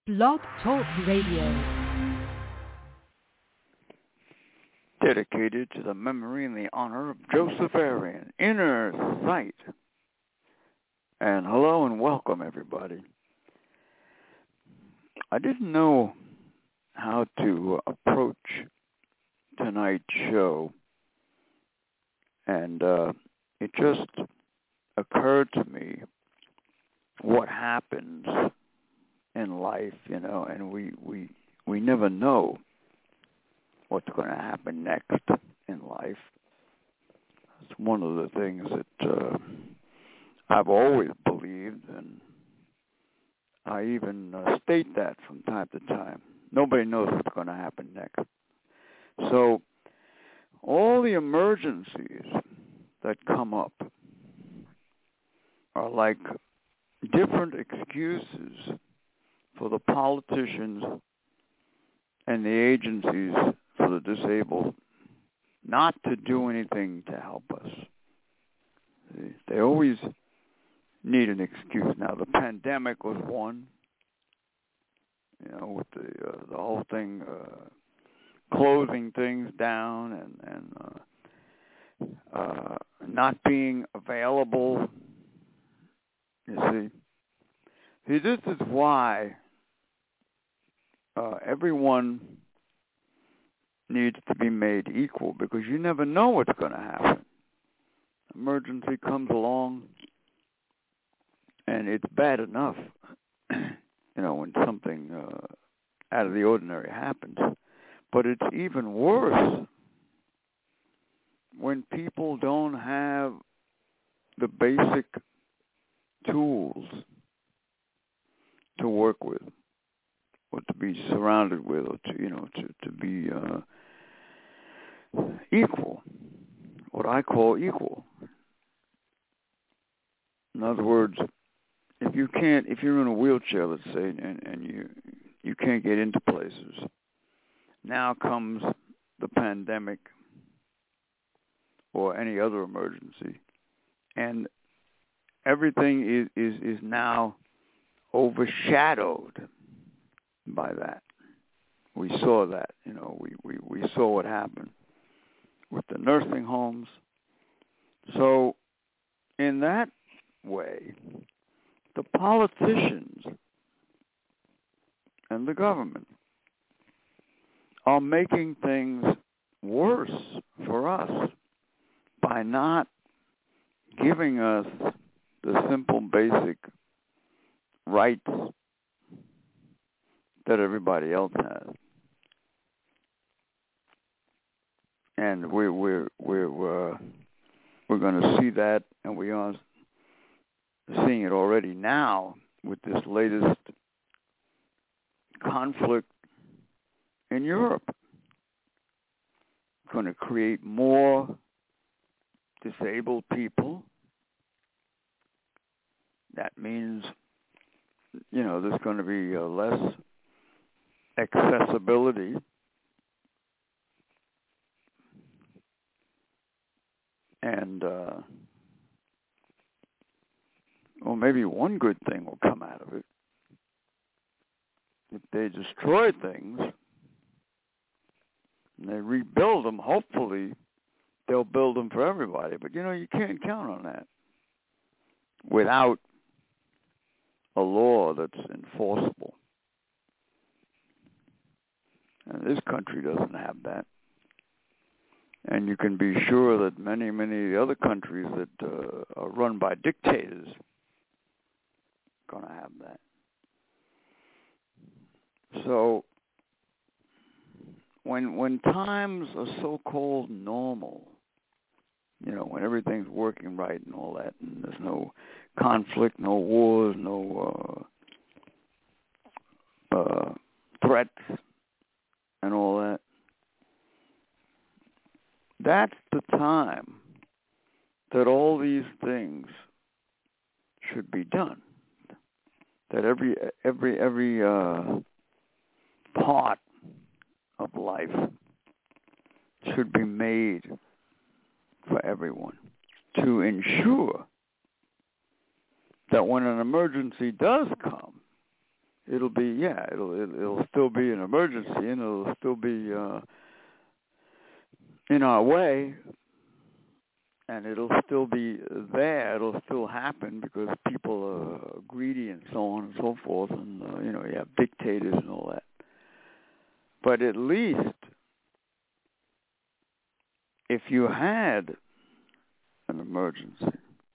Blog Talk Radio. Dedicated to the memory and the honor of Joseph Arian, Inner Sight. And hello and welcome, everybody. I didn't know how to approach tonight's show, and it just occurred to me what happens in life, and we never know what's going to happen next in life. It's one of the things that I've always believed, and I even state that from time to time. Nobody knows what's going to happen next. So all the emergencies that come up are like different excuses for the politicians and the agencies for the disabled not to do anything to help us. They always need an excuse. Now, the pandemic was one, with the whole thing, closing things down and not being available. You see, this is why everyone needs to be made equal, because you never know what's going to happen. Emergency comes along, and it's bad enough, when something out of the ordinary happens. But it's even worse when people don't have the basic tools to work with, or to be surrounded with, or to be equal, what I call equal. In other words, if you're in a wheelchair, let's say, and you can't get into places, now comes the pandemic or any other emergency, and everything is now overshadowed by that. We saw that, we saw what happened with the nursing homes. So in that way, the politicians and the government are making things worse for us by not giving us the simple basic rights that everybody else has. And we're going to see that, and we are seeing it already now with this latest conflict in Europe. It's going to create more disabled people. That means, there's going to be less accessibility. And, maybe one good thing will come out of it. If they destroy things and they rebuild them, hopefully they'll build them for everybody. But, you can't count on that without a law that's enforceable. And this country doesn't have that. And you can be sure that many, many other countries that are run by dictators are going to have that. So when times are so-called normal, when everything's working right and all that, and there's no conflict, no wars, no threats and all that, that's the time that all these things should be done. That every part of life should be made for everyone to ensure that when an emergency does come, it'll still be an emergency, and it'll still be in our way, and it'll still be there. It'll still happen because people are greedy and so on and so forth, and you have dictators and all that. But at least if you had an emergency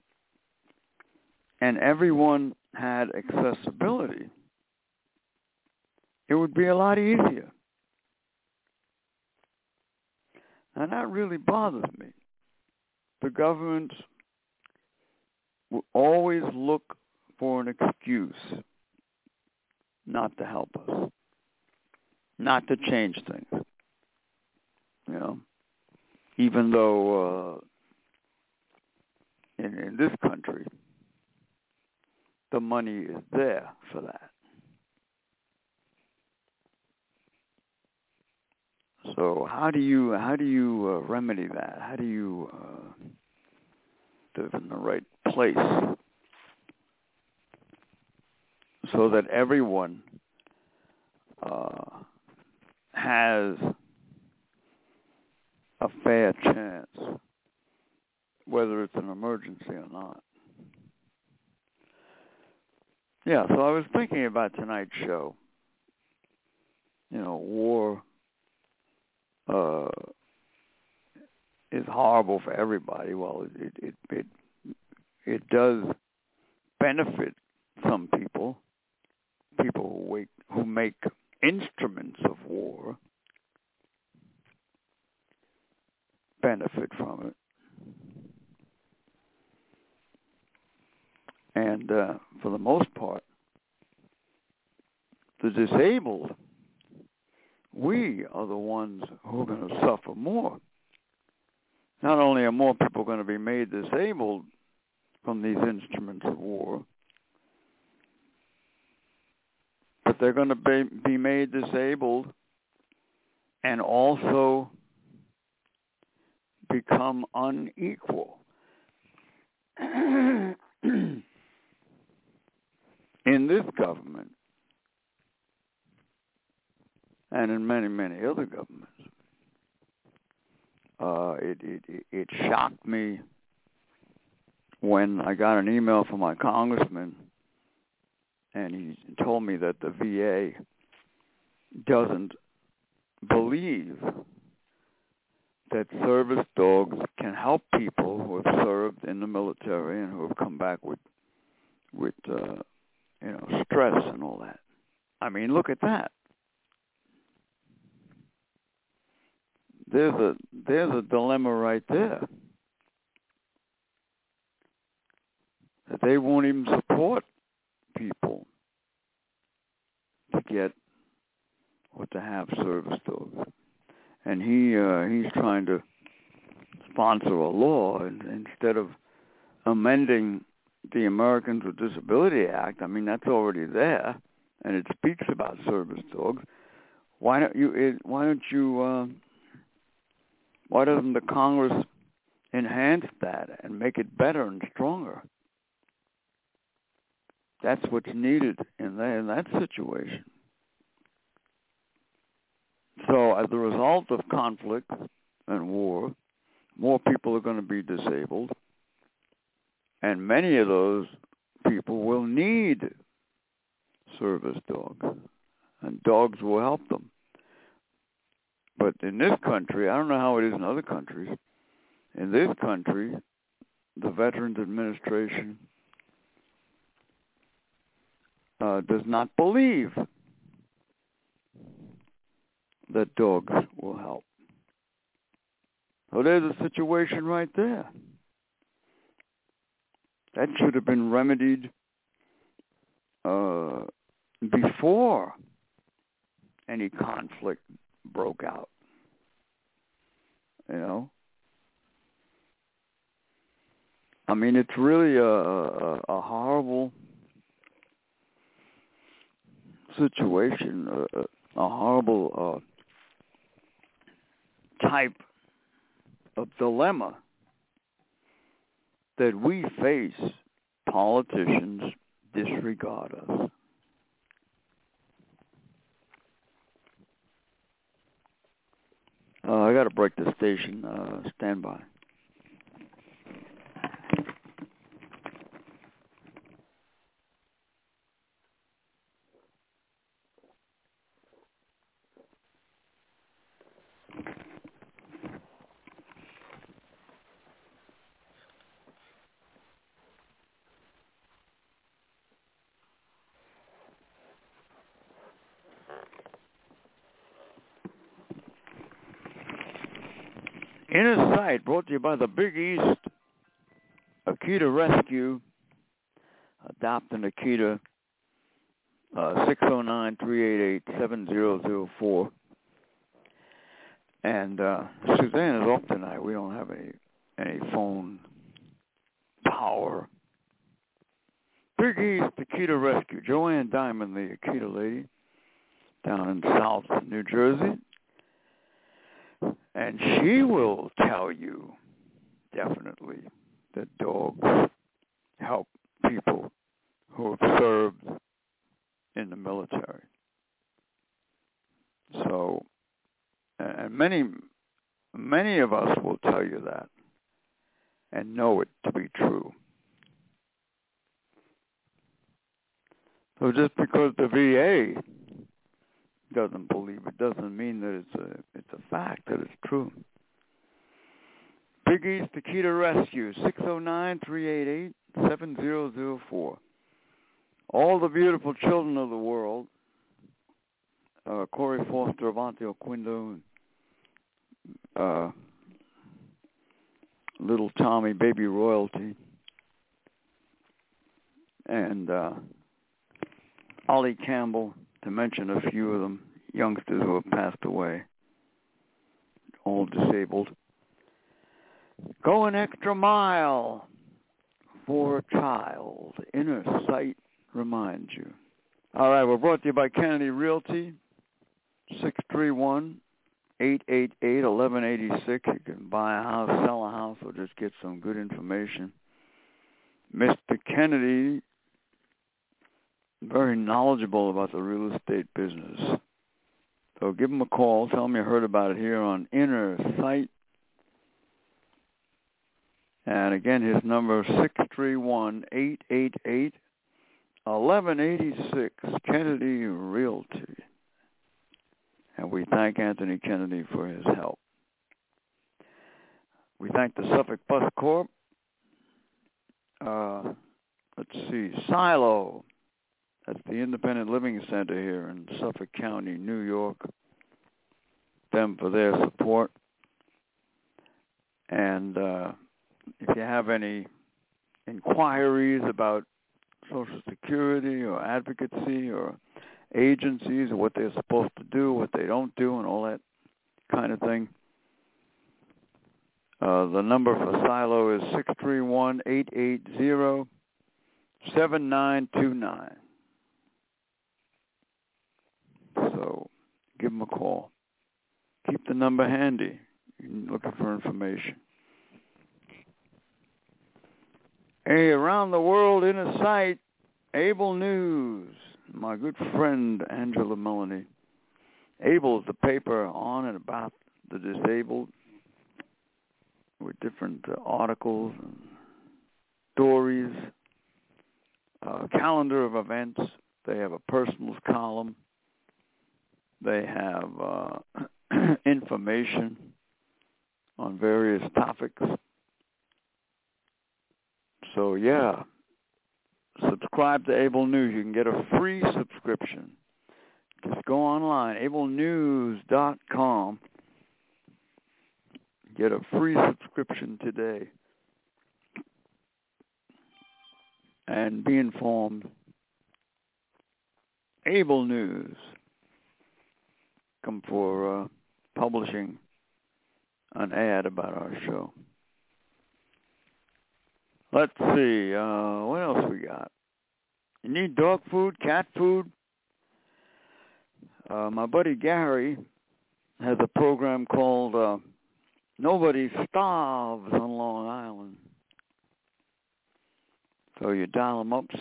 and everyone had accessibility, it would be a lot easier. And that really bothers me. The government will always look for an excuse not to help us, not to change things. Even though in this country, the money is there for that. So how do you remedy that? How do you live in the right place so that everyone has a fair chance, whether it's an emergency or not? Yeah, so I was thinking about tonight's show. War is horrible for everybody. Well, it does benefit some people who make instruments of war benefit from it. And for the most part, the disabled, we are the ones who are going to suffer more. Not only are more people going to be made disabled from these instruments of war, but they're going to be made disabled and also become unequal in this government and in many, many other governments. It shocked me when I got an email from my congressman, and he told me that the VA doesn't believe that service dogs can help people who have served in the military and who have come back with stress and all that. I mean, look at that. There's a dilemma right there. That they won't even support people to get or to have service dogs. And he's trying to sponsor a law, and instead of amending the Americans with Disability Act, I mean, that's already there, and it speaks about service dogs. Why doesn't the Congress enhance that and make it better and stronger? That's what's needed in that situation. So as a result of conflict and war, more people are going to be disabled, and many of those people will need service dogs, and dogs will help them. But in this country, I don't know how it is in other countries, in this country, the Veterans Administration does not believe that dogs will help. So there's a situation right there. That should have been remedied before any conflict broke out. I mean, it's really a horrible situation, a horrible type of dilemma that we face. Politicians disregard us. I got to break the station. Stand by. Inner Sight, brought to you by the Big East Akita Rescue. Adopt an Akita, 609-388-7004. And Suzanne is off tonight. We don't have any phone power. Big East Akita Rescue. Joanne Diamond, the Akita lady, down in South New Jersey. And she will tell you, definitely, that dogs help people who have served in the military. So, and many of us will tell you that and know it to be true. So just because the VA doesn't believe it doesn't mean that it's a fact, that it's true. Big East Akita Rescue, 609-388-7004. All the beautiful children of the world, Corey Foster, Avanti Oquindo, little Tommy, Baby Royalty, and Ollie Campbell, to mention a few of them, youngsters who have passed away, all disabled. Go an extra mile for a child. Inner Sight reminds you. All right, we're brought to you by Kennedy Realty, 631-888-1186. You can buy a house, sell a house, or just get some good information. Mr. Kennedy, very knowledgeable about the real estate business. So give him a call. Tell him you heard about it here on Inner Sight. And again, his number is 631-888-1186, Kennedy Realty. And we thank Anthony Kennedy for his help. We thank the Suffolk Bus Corp. Let's see, Silo. That's the Independent Living Center here in Suffolk County, New York. Them for their support. And if you have any inquiries about Social Security or advocacy or agencies or what they're supposed to do, what they don't do, and all that kind of thing, the number for Silo is 631-880-7929. So give them a call. Keep the number handy. You're looking for information. Hey, around the world, Inner Sight, Able News. My good friend Angela Melanie. Able is the paper on and about the disabled with different articles and stories, calendar of events. They have a personals column. They have information on various topics. So, yeah, subscribe to Able News. You can get a free subscription. Just go online, ablenews.com. Get a free subscription today. And be informed. Able News. Come for publishing an ad about our show. Let's see, what else we got? You need dog food, cat food? My buddy Gary has a program called Nobody Starves on Long Island. So you dial them up,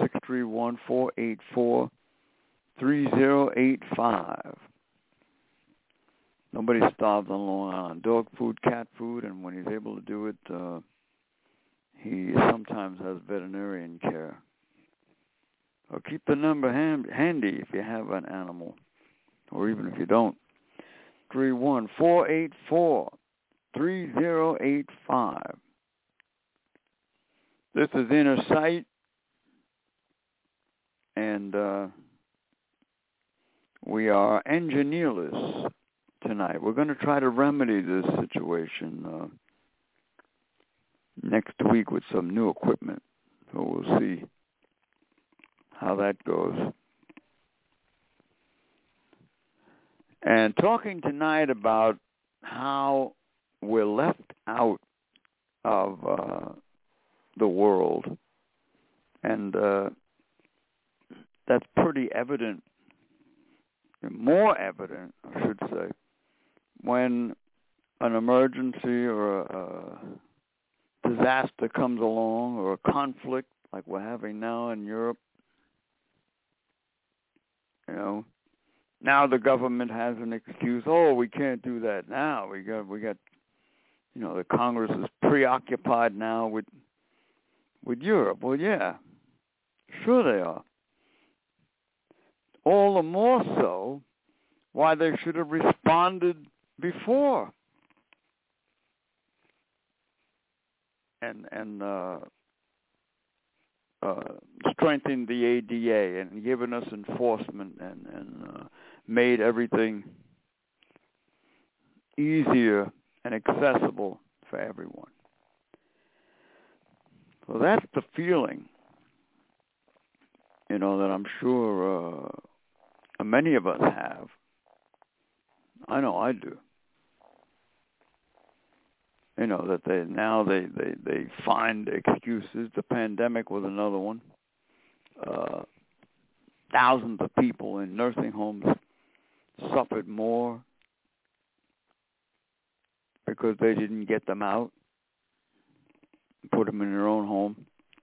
631-484-3085. Nobody starves on Long Island. Dog food, cat food, and when he's able to do it, he sometimes has veterinarian care. Or keep the number handy if you have an animal, or even if you don't. 314-884-3085. This is Inner Sight, and we are engineerless tonight. We're going to try to remedy this situation next week with some new equipment. So we'll see how that goes. And talking tonight about how we're left out of the world. And that's pretty evident, more evident, I should say, when an emergency or a disaster comes along, or a conflict like we're having now in Europe. You know, now the government has an excuse. Oh, we can't do that now. We got. You know, the Congress is preoccupied now with Europe. Well, yeah, sure they are. All the more so, why they should have responded before. And strengthened the ADA and given us enforcement and made everything easier and accessible for everyone. So that's the feeling, you know, that I'm sure many of us have. I know I do. You know, that they find excuses. The pandemic was another one. Thousands of people in nursing homes suffered more because they didn't get them out, put them in their own home.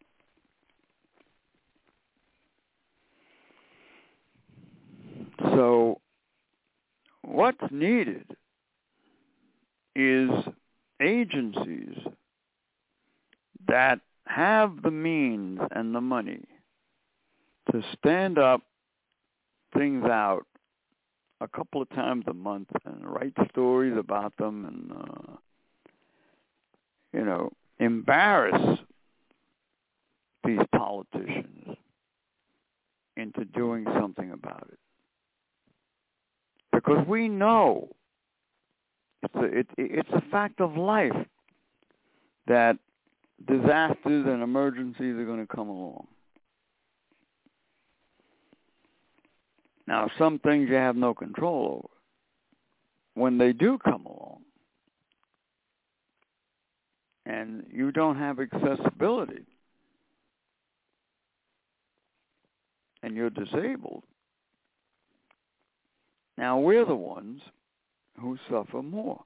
So what's needed is agencies that have the means and the money to stand up things out a couple of times a month and write stories about them and, you know, embarrass these politicians into doing something about it. Because we know it's a fact of life that disasters and emergencies are going to come along. Now, some things you have no control over. When they do come along, and you don't have accessibility, and you're disabled, now we're the ones who suffer more.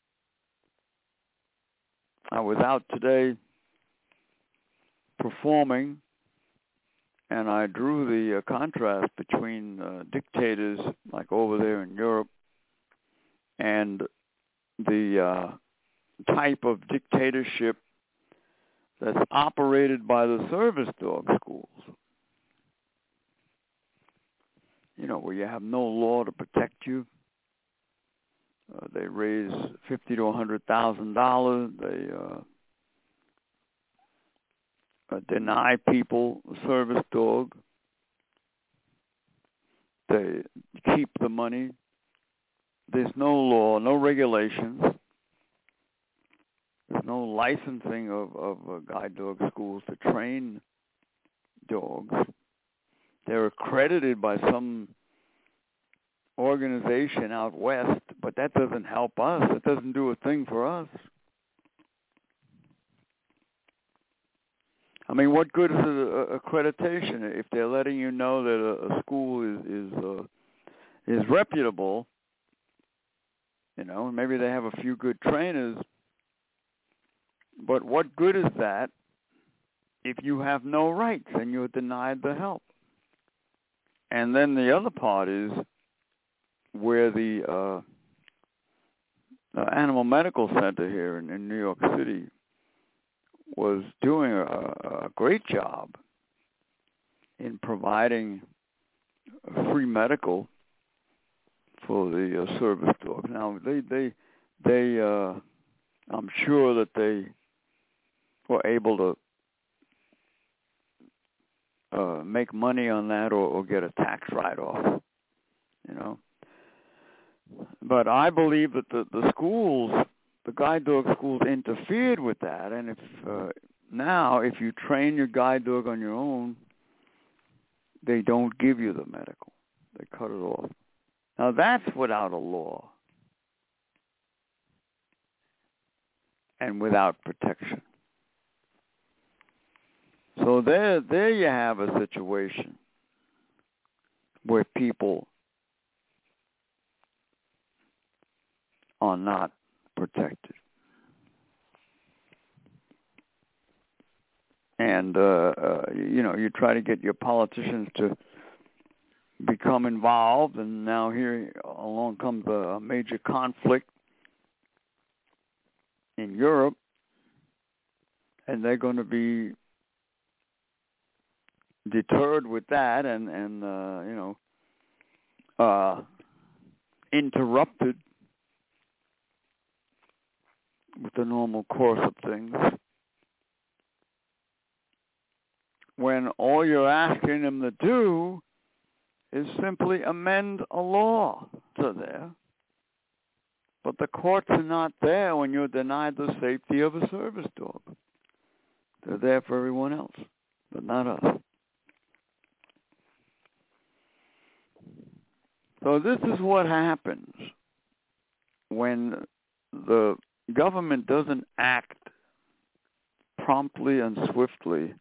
I was out today performing, and I drew the contrast between dictators like over there in Europe and the type of dictatorship that's operated by the service dog schools. You know, where you have no law to protect you. They raise $50,000 to $100,000. They deny people a service dog. They keep the money. There's no law, no regulations. There's no licensing of guide dog schools to train dogs. They're accredited by some organization out west, but that doesn't help us. It doesn't do a thing for us. I mean, what good is accreditation if they're letting you know that a school is reputable? You know, maybe they have a few good trainers, but what good is that if you have no rights and you're denied the help? And then the other part is where the Animal Medical Center here in New York City was doing a great job in providing free medical for the service dogs. Now they I'm sure that they were able to make money on that or get a tax write-off, you know. But I believe that the schools, the guide dog schools, interfered with that. And if now, if you train your guide dog on your own, they don't give you the medical. They cut it off. Now that's without a law and without protection. So there you have a situation where people are not protected. And, you try to get your politicians to become involved, and now here along comes a major conflict in Europe, and they're going to be deterred with that and interrupted with the normal course of things, when all you're asking them to do is simply amend a law to there. But the courts are not there when you're denied the safety of a service dog. They're there for everyone else, but not us. So this is what happens when the government doesn't act promptly and swiftly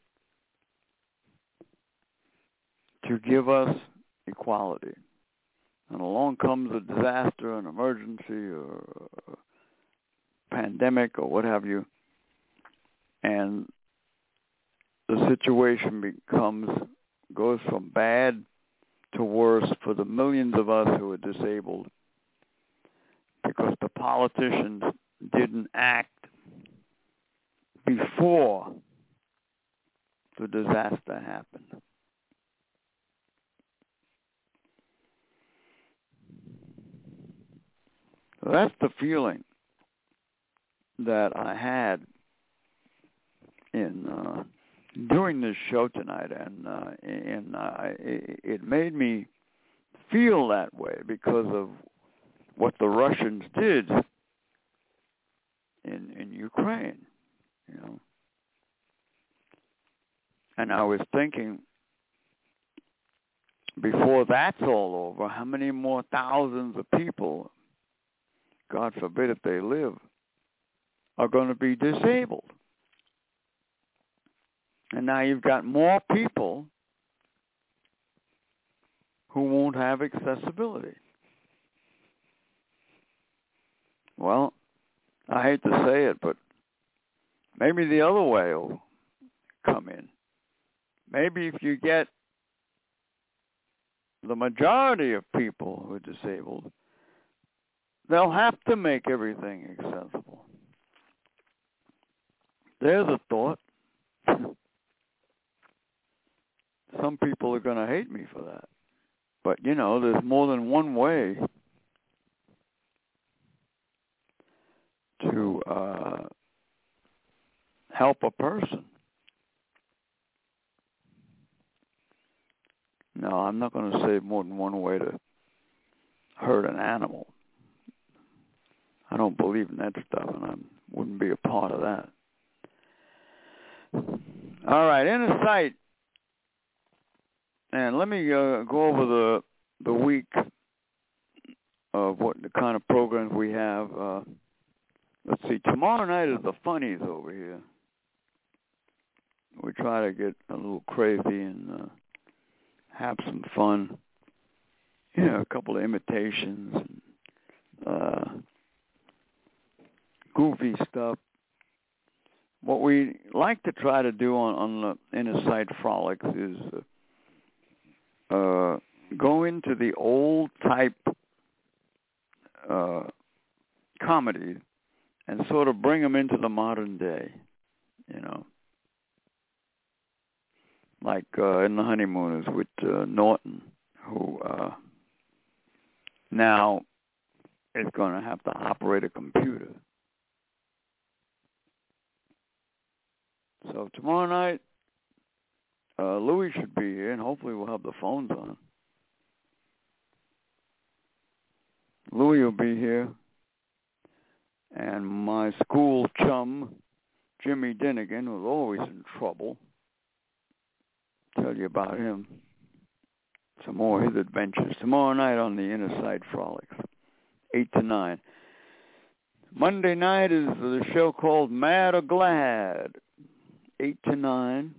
to give us equality. And along comes a disaster, an emergency, or a pandemic, or what have you, and the situation goes from bad to worse for the millions of us who are disabled because the politicians didn't act before the disaster happened. So that's the feeling that I had in doing this show tonight, and it made me feel that way because of what the Russians did in Ukraine, you know. And I was thinking, before that's all over, how many more thousands of people, God forbid if they live, are going to be disabled? And now you've got more people who won't have accessibility. Well, I hate to say it, but maybe the other way will come in. Maybe if you get the majority of people who are disabled, they'll have to make everything accessible. There's a thought. Some people are going to hate me for that. But, there's more than one way to help a person. No, I'm not going to say more than one way to hurt an animal. I don't believe in that stuff, and I wouldn't be a part of that. All right, Inner Sight. And let me go over the week of what the kind of programs we have. Let's see, tomorrow night is the Funnies over here. We try to get a little crazy and have some fun. A couple of imitations, and, goofy stuff. What we like to try to do on the Inner Sight Frolics is go into the old type comedy and sort of bring them into the modern day, like in The Honeymooners with Norton, who now is going to have to operate a computer. So tomorrow night, Louis should be here, and hopefully we'll have the phones on. Louis will be here, and my school chum, Jimmy Dinnigan, who's always in trouble. Tell you about him. Some more of his adventures. Tomorrow night on the Inner Sight Frolics, 8 to 9. Monday night is the show called Mad or Glad, 8 to 9.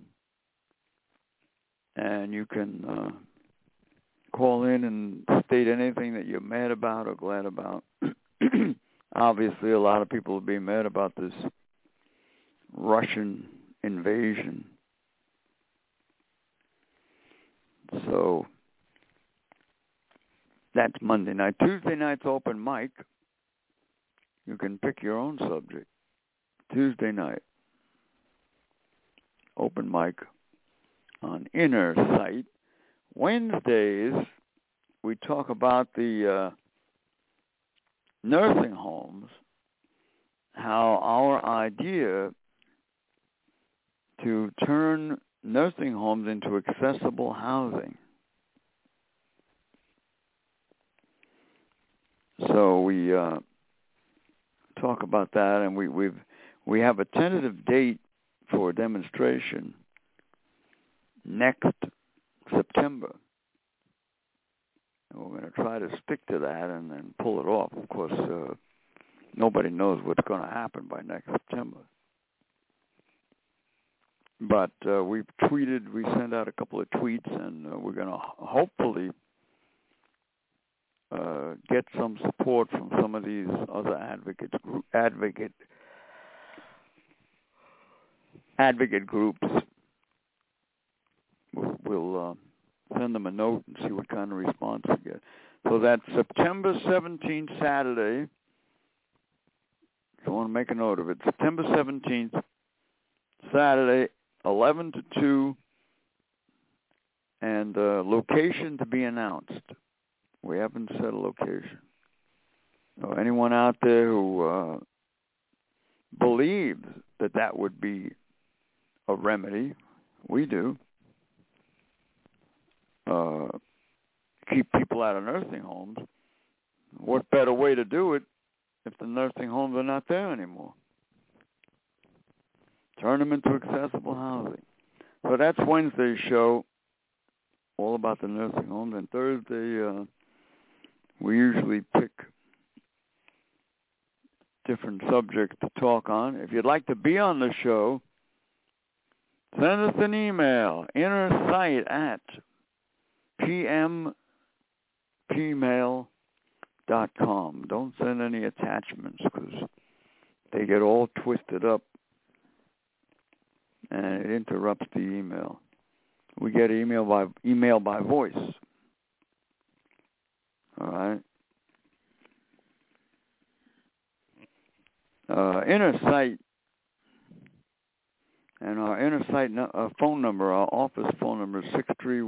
And you can call in and state anything that you're mad about or glad about. Obviously, a lot of people will be mad about this Russian invasion. So that's Monday night. Tuesday night's open mic. You can pick your own subject. Tuesday night, open mic on Inner Sight. Wednesdays, we talk about the nursing homes, how our idea to turn nursing homes into accessible housing. So we talk about that, and we have a tentative date for a demonstration next September. And we're going to try to stick to that and then pull it off. Of course, nobody knows what's going to happen by next September. But we sent out a couple of tweets, and we're going to hopefully get some support from some of these other advocate groups. We'll send them a note and see what kind of response we get. So that's September 17th, Saturday. If you want to make a note of it, September 17th, Saturday, 11 to 2, and location to be announced. We haven't set a location. So anyone out there who believes that would be a remedy, we do, keep people out of nursing homes, what better way to do it if the nursing homes are not there anymore? Turn them into accessible housing. So that's Wednesday's show, all about the nursing homes. And Thursday, we usually pick different subjects to talk on. If you'd like to be on the show, send us an email, innersight@pmgmail.com. Don't send any attachments because they get all twisted up and it interrupts the email. We get email by voice. All right. Inner Sight, and our Inner Sight phone number, our office phone number is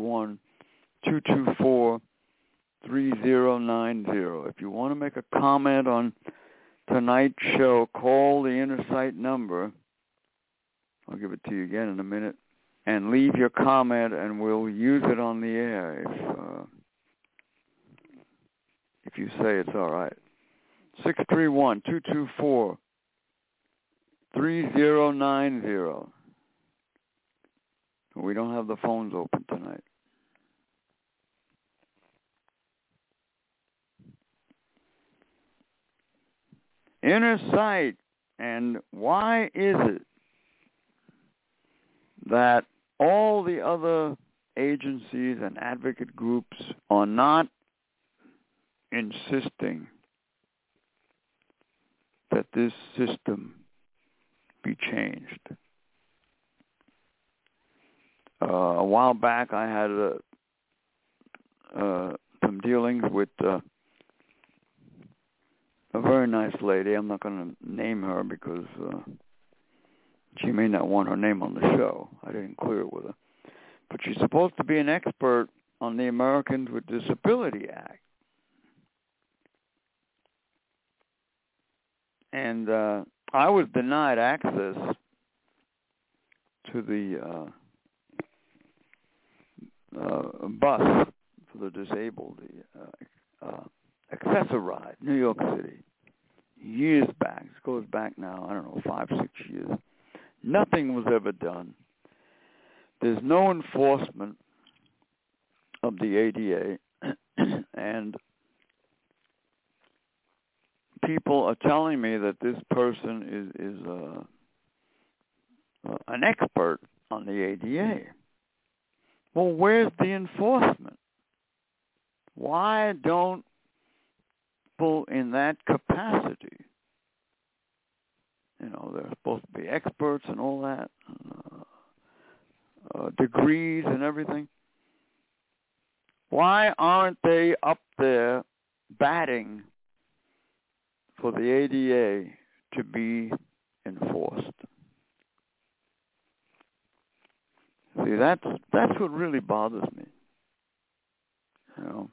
631-224-3090. If you want to make a comment on tonight's show, call the Inner Sight number. I'll give it to you again in a minute. And leave your comment, and we'll use it on the air if you say it's all right. 631-224-3090. We don't have the phones open tonight. Inner Sight, and why is it that all the other agencies and advocate groups are not insisting that this system be changed? A while back, I had some dealings with a a very nice lady. I'm not going to name her because she may not want her name on the show. I didn't clear it with her. But she's supposed to be an expert on the Americans with Disability Act. And I was denied access to the bus for the disabled, the Access-A-Ride, New York City, years back. This goes back now, I don't know, 5, 6 years. Nothing was ever done. There's no enforcement of the ADA, and people are telling me that this person is an expert on the ADA. Well, where's the enforcement? Why don't people in that capacity, you know, they're supposed to be experts and all that, degrees and everything. Why aren't they up there batting for the ADA to be enforced? See, that's what really bothers me, you know.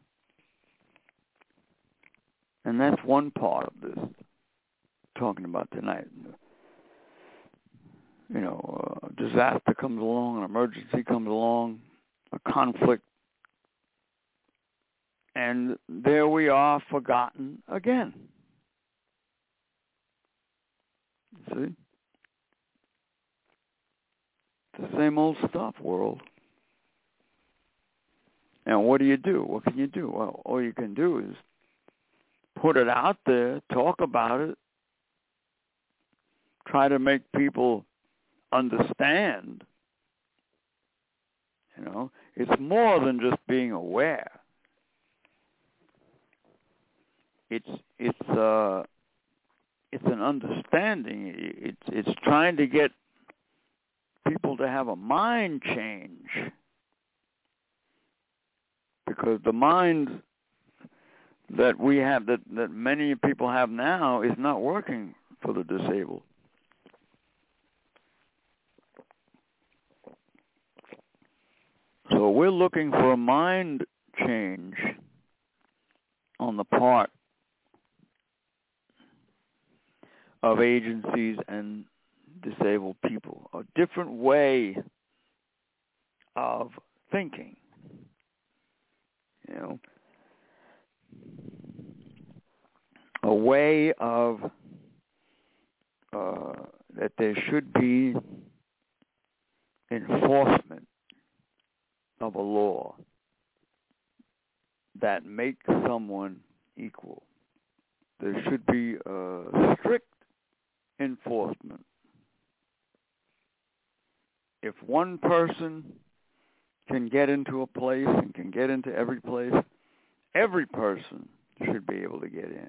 And that's one part of this, talking about tonight. You know, a disaster comes along, an emergency comes along, a conflict, and there we are, forgotten again. See? It's the same old stuff, world. And what do? What can you do? Well, all you can do is put it out there, talk about it, try to make people understand. You know, it's more than just being aware. It's an understanding. It's trying to get people to have a mind change, because the mind that we have, that many people have now, is not working for the disabled. So we're looking for a mind change on the part of agencies and disabled people, a different way of thinking, you know, a way of that there should be enforcement of a law that makes someone equal. There should be strict enforcement. If one person can get into a place and can get into every place, every person should be able to get in.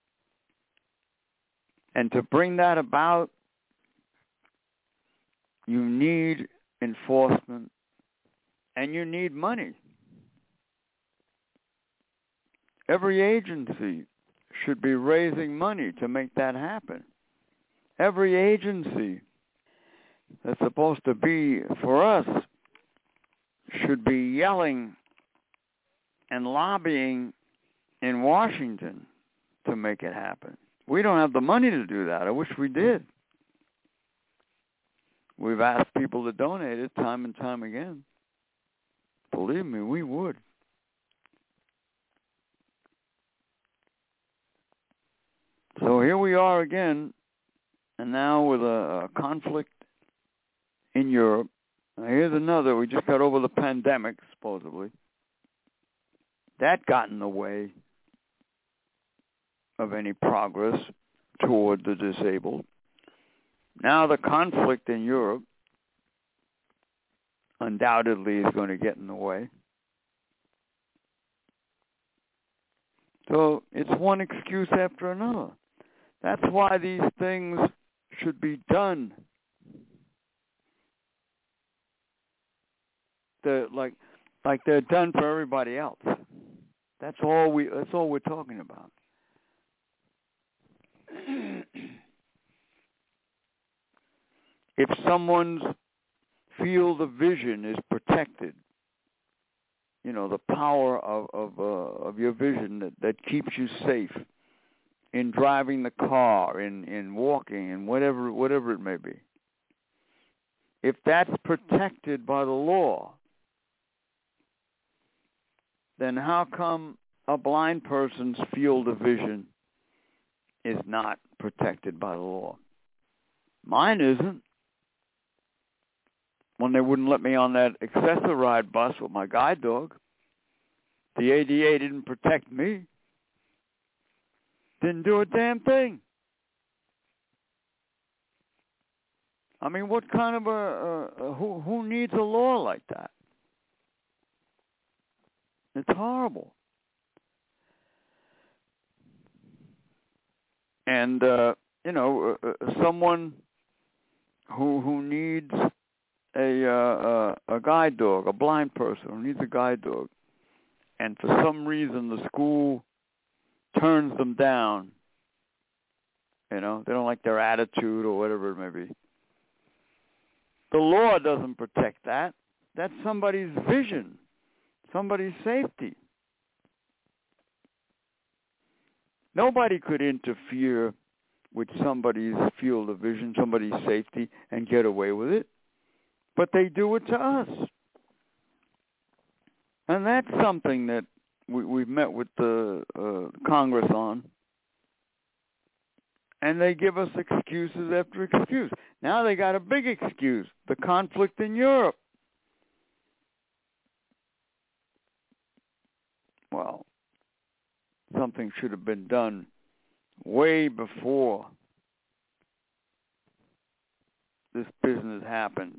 And to bring that about, you need enforcement and you need money. Every agency should be raising money to make that happen. Every agency that's supposed to be for us should be yelling and lobbying in Washington to make it happen. We don't have the money to do that. I wish we did. We've asked people to donate it time and time again. Believe me, we would. So here we are again, and now with a conflict in Europe. Now here's another. We just got over the pandemic, supposedly. That got in the way of any progress toward the disabled. Now the conflict in Europe undoubtedly is going to get in the way. So it's one excuse after another. That's why these things should be done. They're like they're done for everybody else. That's all we're talking about. if someone's field of vision is protected, the power of your vision that keeps you safe in driving the car, in walking, and whatever it may be. If that's protected by the law, then how come a blind person's field of vision is not protected by the law? Mine isn't. When they wouldn't let me on that Access-A-Ride bus with my guide dog, the ADA didn't protect me. Didn't do a damn thing. I mean, what kind of who needs a law like that? It's horrible. And someone who needs a guide dog, a blind person who needs a guide dog, and for some reason the school turns them down. They don't like their attitude or whatever it may be. The law doesn't protect that. That's somebody's vision, somebody's safety. Nobody could interfere with somebody's field of vision, somebody's safety, and get away with it. But they do it to us. And that's something that we've met with the Congress on. And they give us excuses after excuse. Now they got a big excuse, the conflict in Europe. Well, something should have been done way before this business happened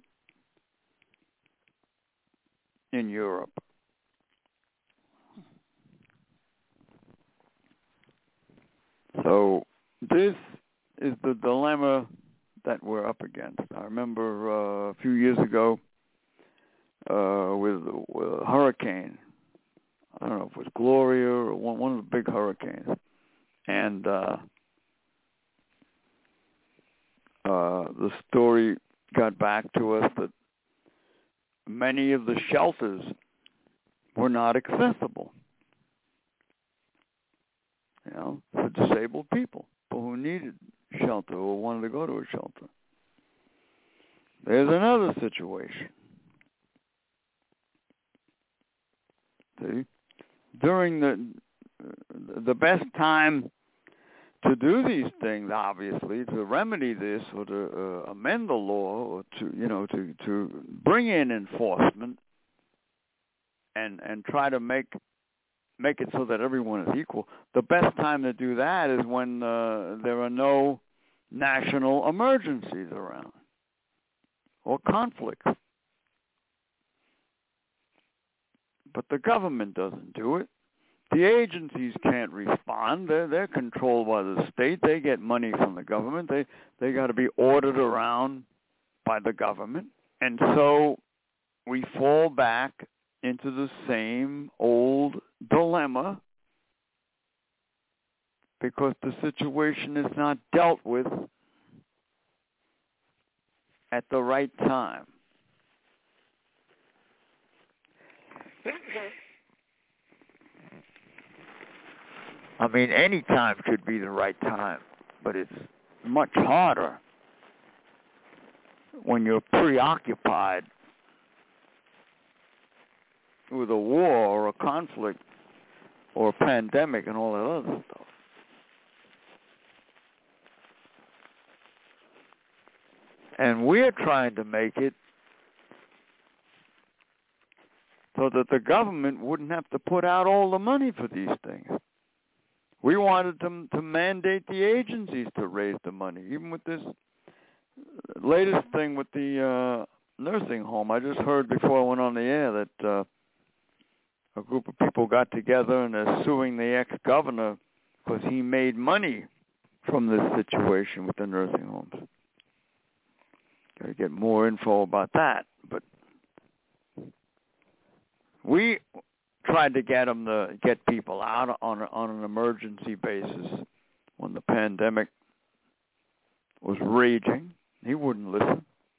in Europe. So this is the dilemma that we're up against. I remember a few years ago with a hurricane. I don't know if it was Gloria or one of the big hurricanes. And the story got back to us that many of the shelters were not accessible, for disabled people who needed shelter or wanted to go to a shelter. There's another situation. See? During the best time to do these things, obviously, to remedy this or to amend the law or to bring in enforcement and try to make it so that everyone is equal. The best time to do that is when there are no national emergencies around or conflicts. But the government doesn't do it. The agencies can't respond. They're controlled by the state. They get money from the government. They got to be ordered around by the government. And so we fall back into the same old dilemma because the situation is not dealt with at the right time. I mean, any time should be the right time, but it's much harder when you're preoccupied with a war or a conflict or a pandemic and all that other stuff. And we're trying to make it so that the government wouldn't have to put out all the money for these things. We wanted them to mandate the agencies to raise the money. Even with this latest thing with the nursing home, I just heard before I went on the air that a group of people got together and they're suing the ex-governor because he made money from this situation with the nursing homes. Got to get more info about that. But we tried to get them to get people out on an emergency basis when the pandemic was raging. He wouldn't listen.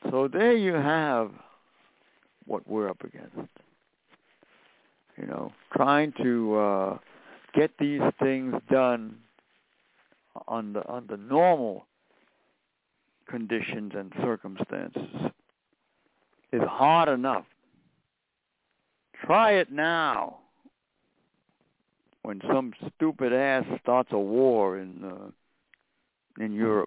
So there you have what we're up against. You know, trying to get these things done under normal conditions and circumstances is hard enough. Try it now when some stupid ass starts a war in Europe.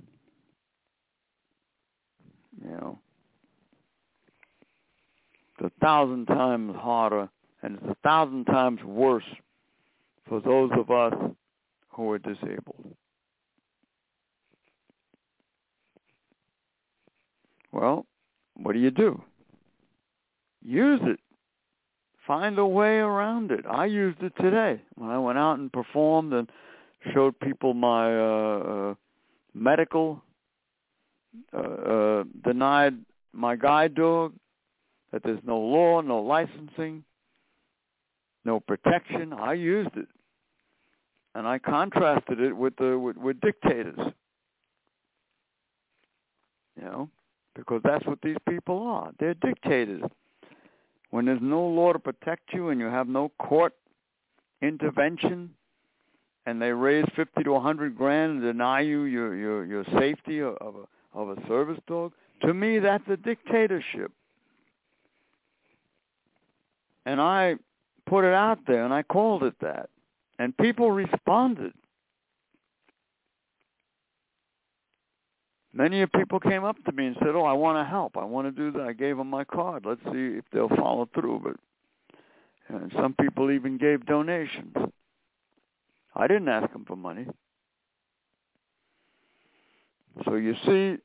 You know, it's 1,000 times harder, and it's 1,000 times worse for those of us who are disabled. Well, what do? Use it. Find a way around it. I used it today when I went out and performed and showed people my medical, denied my guide dog, that there's no law, no licensing, no protection. I used it. And I contrasted it with dictators. You know, because that's what these people are. They're dictators. When there's no law to protect you and you have no court intervention, and they raise 50 to 100 grand and deny you your safety of a service dog, to me that's a dictatorship. And I put it out there and I called it that, and people responded. Many people came up to me and said, "Oh, I want to help. I want to do that." I gave them my card. Let's see if they'll follow through. But and some people even gave donations. I didn't ask them for money. So you see,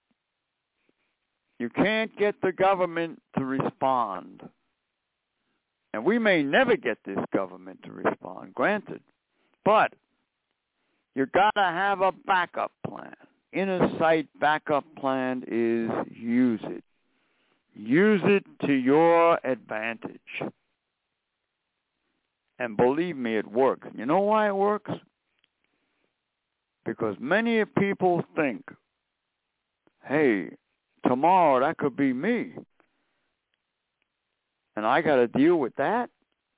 you can't get the government to respond. And we may never get this government to respond, granted. But you got to have a backup plan. Inner sight backup plan is use it. Use it to your advantage. And believe me, it works. You know why it works? Because many people think, hey, tomorrow that could be me. And I got to deal with that.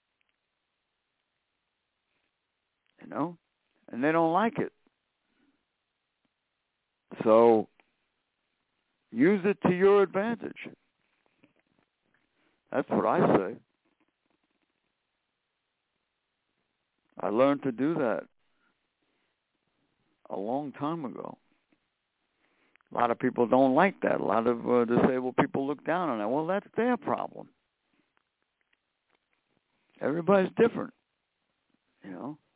You know? And they don't like it. So, use it to your advantage. That's what I say. I learned to do that a long time ago. A lot of people don't like that. A lot of disabled people look down on that. Well, that's their problem. Everybody's different, you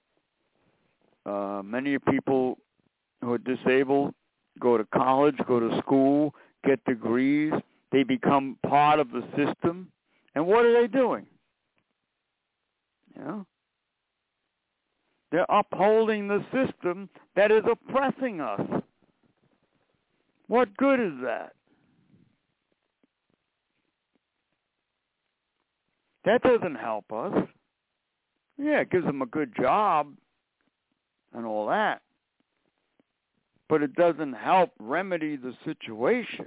know. Many people who are disabled go to college, go to school, get degrees. They become part of the system. And what are they doing? You know? They're upholding the system that is oppressing us. What good is that? That doesn't help us. Yeah, it gives them a good job and all that. But it doesn't help remedy the situation.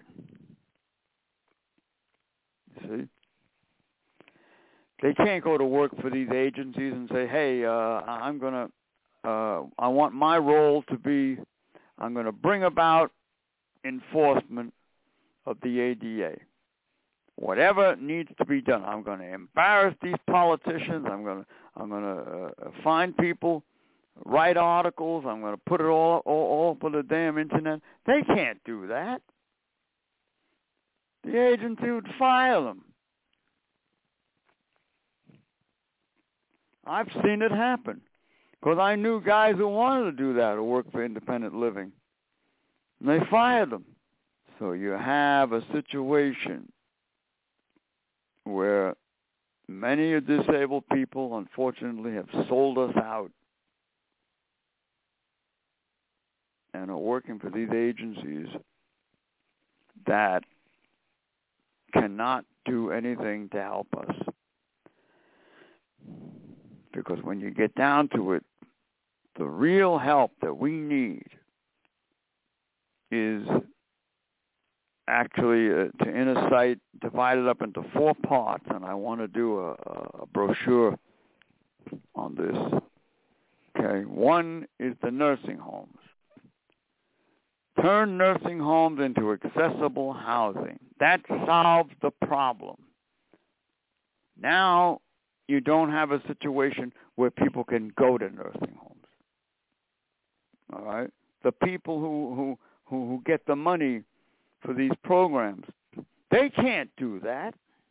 See? They can't go to work for these agencies and say, hey, I want my role to be, I'm going to bring about enforcement of the ADA. Whatever needs to be done, I'm going to embarrass these politicians. I'm going to find people, write articles. I'm going to put it all over the damn internet. They can't do that. The agency would fire them. I've seen it happen because I knew guys who wanted to do that, who worked for independent living, and they fired them. So you have a situation where many disabled people, unfortunately, have sold us out and are working for these agencies that cannot do anything to help us. Because when you get down to it, the real help that we need is actually to inner sight, divided up into 4 parts, and I want to do a brochure on this. Okay, 1 is the nursing homes. Turn nursing homes into accessible housing. That solves the problem. Now you don't have a situation where people can go to nursing homes. All right? The people who get the money for these programs, they can't do that.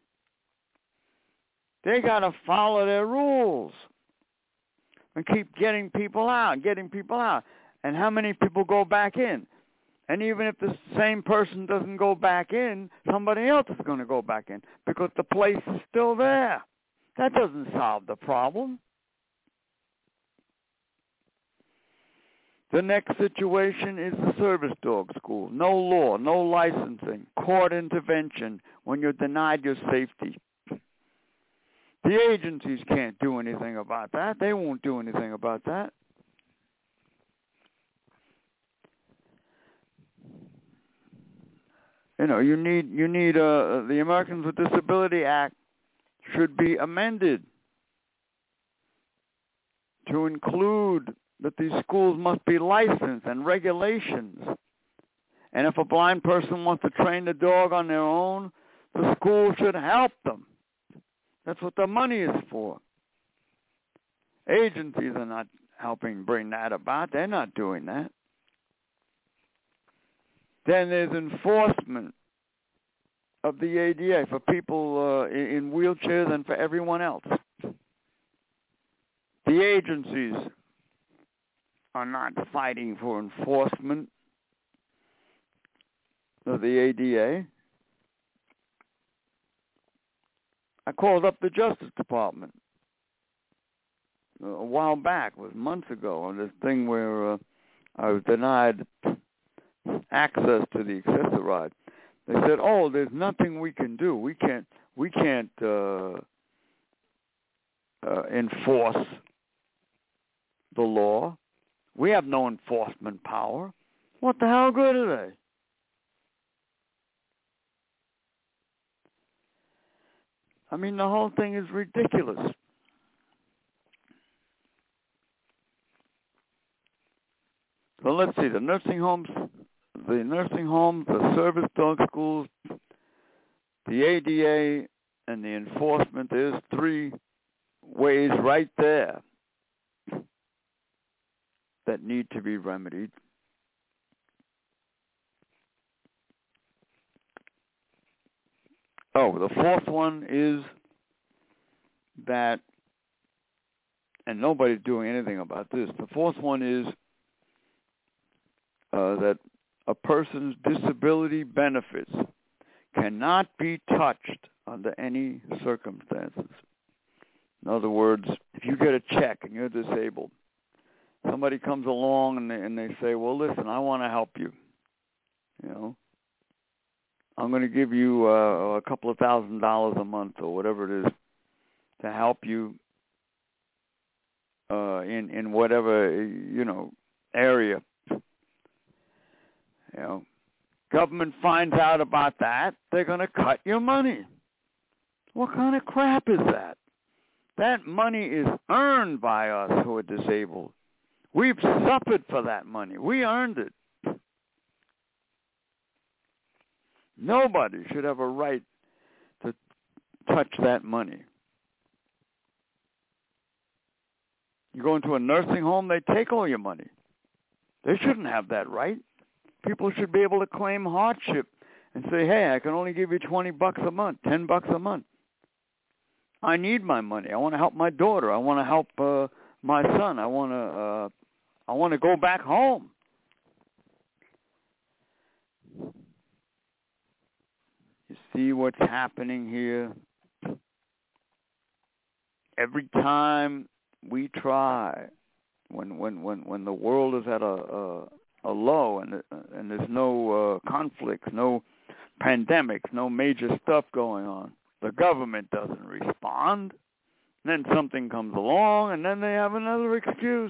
They got to follow their rules and keep getting people out. And how many people go back in? And even if the same person doesn't go back in, somebody else is going to go back in because the place is still there. That doesn't solve the problem. The next situation is the service dog school. No law, no licensing, court intervention when you're denied your safety. The agencies can't do anything about that. They won't do anything about that. You know, you need the Americans with Disability Act should be amended to include that these schools must be licensed and regulations. And if a blind person wants to train the dog on their own, the school should help them. That's what the money is for. Agencies are not helping bring that about. They're not doing that. Then there's enforcement of the ADA for people in wheelchairs and for everyone else. The agencies are not fighting for enforcement of the ADA. I called up the Justice Department a while back, it was months ago, on this thing where I was denied access to the accessoride. They said, "Oh, there's nothing we can do. We can't enforce the law. We have no enforcement power." What the hell good are they? I mean, the whole thing is ridiculous. So let's see, the nursing homes, the service dog schools, the ADA, and the enforcement. There's 3 ways right there that need to be remedied. Oh, the 4th one is that, and nobody's doing anything about this, the 4th one is that a person's disability benefits cannot be touched under any circumstances. In other words, if you get a check and you're disabled, somebody comes along and they say, "Well, listen, I want to help you. You know, I'm going to give you a couple of $1,000s a month or whatever it is to help you in whatever area." You know, government finds out about that, they're going to cut your money. What kind of crap is that? That money is earned by us who are disabled. We've suffered for that money. We earned it. Nobody should have a right to touch that money. You go into a nursing home, they take all your money. They shouldn't have that right. People should be able to claim hardship and say, "Hey, I can only give you $20 a month, $10 a month. I need my money. I want to help my daughter. I want to help my son. I want to go back home." You see what's happening here? Every time we try, when the world is at a low and there's no conflicts, no pandemics, no major stuff going on, the government doesn't respond. Then something comes along, and then they have another excuse.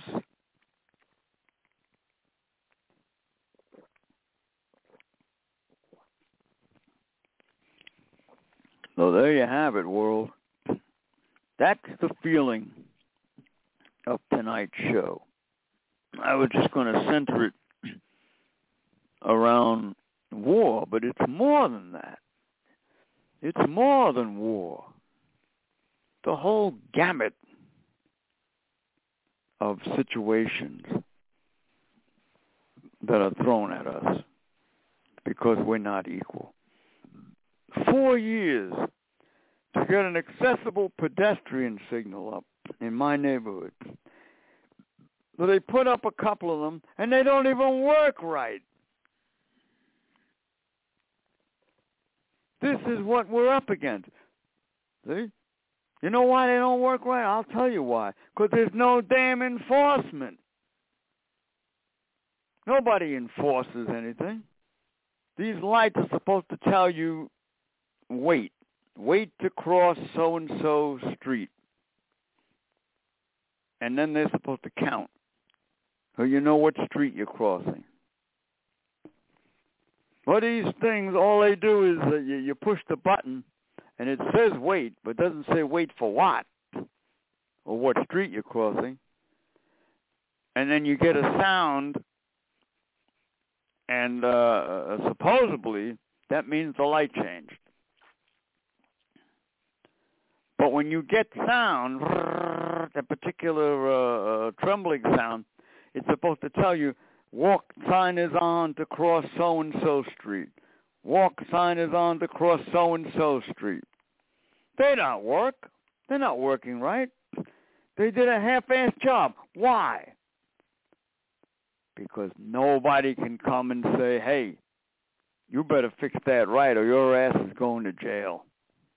So there you have it, world. That's the feeling of tonight's show. I was just going to center it around war, but it's more than that. It's more than war. The whole gamut of situations that are thrown at us because we're not equal. 4 years to get an accessible pedestrian signal up in my neighborhood. So they put up a couple of them, and they don't even work right. This is what we're up against. See? You know why they don't work right? I'll tell you why. Because there's no damn enforcement. Nobody enforces anything. These lights are supposed to tell you, wait to cross so-and-so street. And then they're supposed to count. So you know what street you're crossing. Well, these things, all they do is that you push the button, and it says wait, but doesn't say wait for what, or what street you're crossing. And then you get a sound, and supposedly that means the light changed. But when you get sound, that particular trembling sound, it's supposed to tell you, walk sign is on to cross so-and-so street. Walk sign is on to cross so-and-so street. They don't work. They're not working right. They did a half-assed job. Why? Because nobody can come and say, hey, you better fix that right or your ass is going to jail.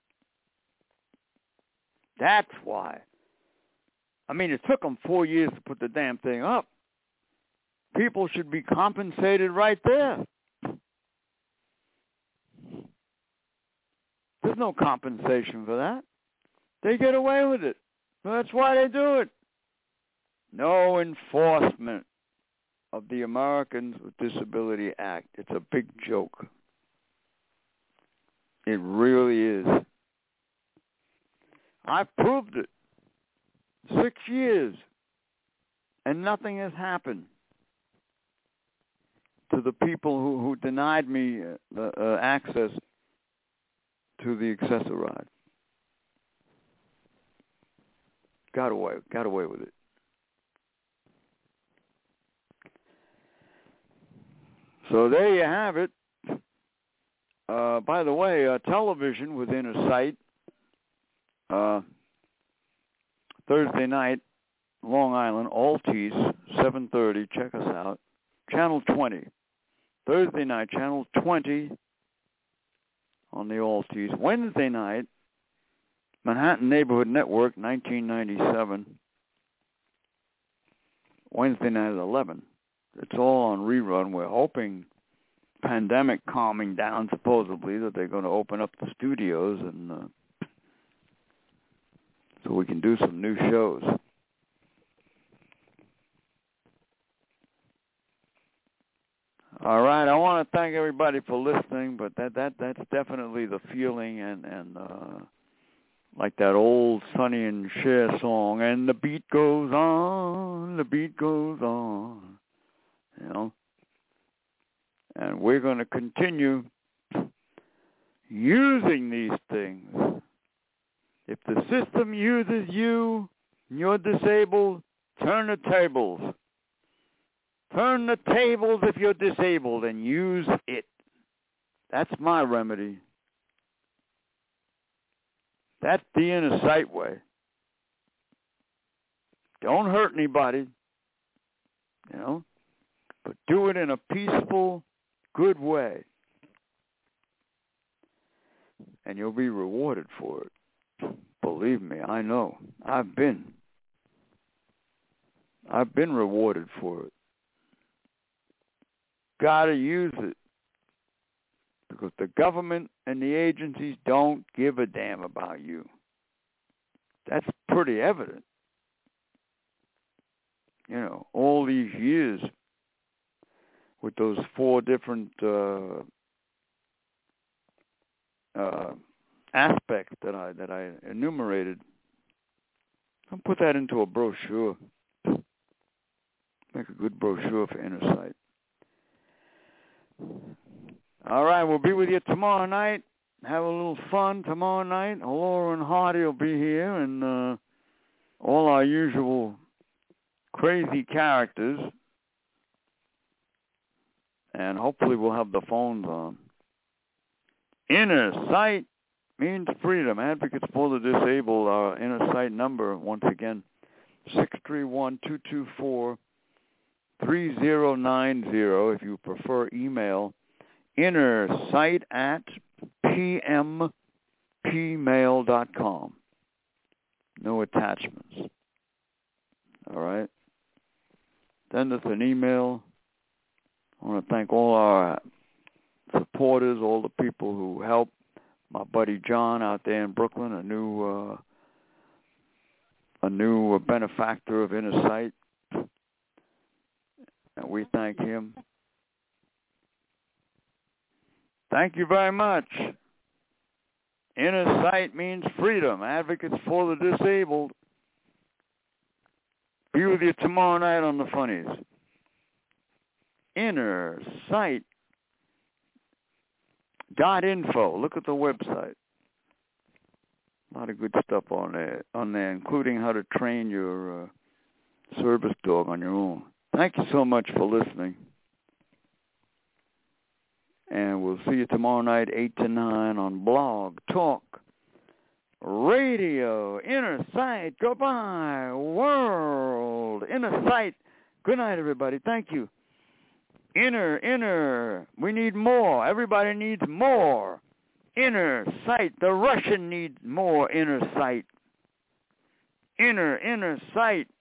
That's why. I mean, it took them 4 years to put the damn thing up. People should be compensated right there. There's no compensation for that. They get away with it. That's why they do it. No enforcement of the Americans with Disability Act. It's a big joke. It really is. I've proved it. 6 years. And nothing has happened to the people who denied me access to the Access-A-Ride. Got away with it. So there you have it. By the way, television within a sight. Thursday night, Long Island, Altis, 7:30. Check us out. Channel 20. Thursday night, Channel 20 on the Altis. Wednesday night, Manhattan Neighborhood Network, 1997. Wednesday night at 11. It's all on rerun. We're hoping, pandemic calming down, supposedly, that they're going to open up the studios and so we can do some new shows. All right, I want to thank everybody for listening, but that's definitely the feeling and like that old Sonny and Cher song, and the beat goes on, you know. And we're going to continue using these things. If the system uses you and you're disabled, turn the tables. Turn the tables if you're disabled and use it. That's my remedy. That's the inner sight way. Don't hurt anybody, you know, but do it in a peaceful, good way. And you'll be rewarded for it. Believe me, I know. I've been rewarded for it. Gotta use it. Because the government and the agencies don't give a damn about you. That's pretty evident. You know, all these years with those 4 different aspects that I enumerated. I'll put that into a brochure. Make a good brochure for Inner Sight. All right, we'll be with you tomorrow night. Have a little fun tomorrow night. Laura and Hardy will be here, and all our usual crazy characters. And hopefully we'll have the phones on. Inner Sight means freedom. Advocates for the Disabled, our Inner Sight number, once again, 631-224-3090. If you prefer email, innersight@pmpmail.com. No attachments. All right? Send us an email. I want to thank all our supporters, all the people who help. My buddy John out there in Brooklyn, a new benefactor of Inner Sight, and we thank him. Thank you very much. Inner Sight means freedom. Advocates for the Disabled. Be with you tomorrow night on the Funnies. InnerSight.info. Look at the website. A lot of good stuff on there, including how to train your service dog on your own. Thank you so much for listening. And we'll see you tomorrow night, 8 to 9 on Blog Talk Radio. Inner Sight. Goodbye, world. Inner Sight. Good night, everybody. Thank you. Inner. We need more. Everybody needs more. Inner Sight. The Russian needs more Inner Sight. Inner Sight.